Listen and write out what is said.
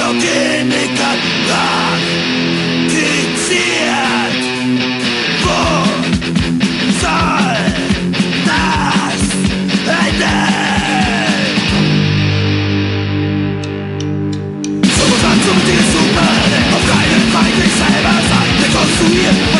Biochemiker praktiziert. Wo soll das enden? So bekannt, so mit dir zu auf keinen Feind sich selber sein, rekonstruiert.